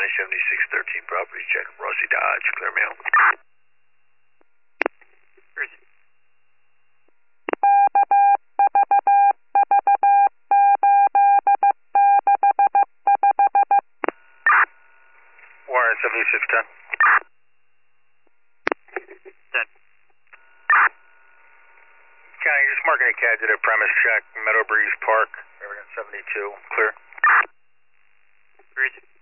County 7613 property check. Rossi Dodge, clear mail. Warren 7610. 10. County, just marking a CAD to the premise check. Meadow Breeze Park, Riverton 72, clear. Breezy.